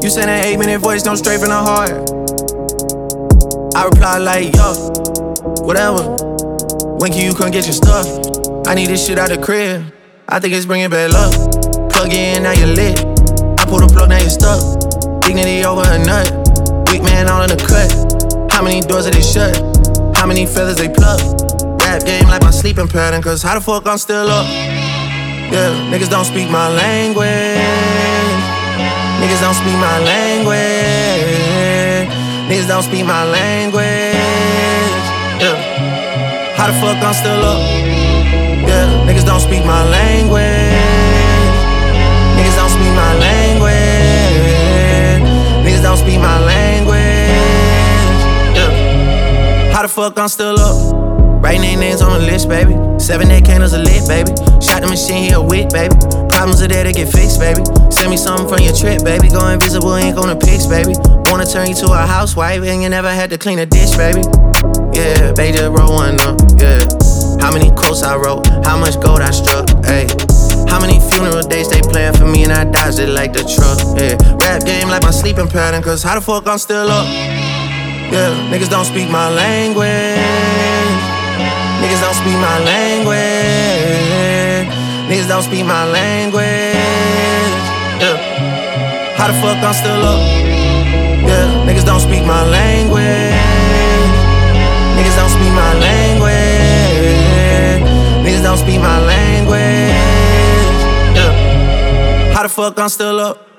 You send an 8-minute voice, come straight from the heart. I reply like, yo, whatever. When can you come get your stuff? I need this shit out the crib. I think it's bringing bad luck. Plug in, now you're lit. I pull the plug, now you're stuck. Dignity over a nut. Weak man all in the cut. How many doors are they shut? How many feathers they pluck? Rap game like my sleeping pattern, cause how the fuck I'm still up? Yeah, niggas don't speak my language. Niggas don't speak my language. Niggas don't speak my language. Yeah, how the fuck I'm still up? Yeah, niggas don't speak my language. Niggas don't speak my language. Niggas don't speak my language. Yeah, how the fuck I'm still up? Writing their names on the list, baby. 7-8 candles are lit, baby. Shot the machine, he a wick, baby. Problems are there to get fixed, baby. Send me something from your trip, baby. Go invisible, ink on the pics, baby. Wanna turn you to a housewife and you never had to clean a dish, baby. Yeah, baby, just roll one up, yeah. How many quotes I wrote, how much gold I struck, ayy. How many funeral dates they playing for me and I dodged it like the truck, yeah. Rap game like my sleeping pattern, cause how the fuck I'm still up? Yeah, niggas don't speak my language. Niggas don't speak my language. Niggas don't speak my language. Yeah, how the fuck I'm still up? Yeah, niggas don't speak my language. Niggas don't speak my language. Niggas don't speak my language. Yeah, how the fuck I'm still up?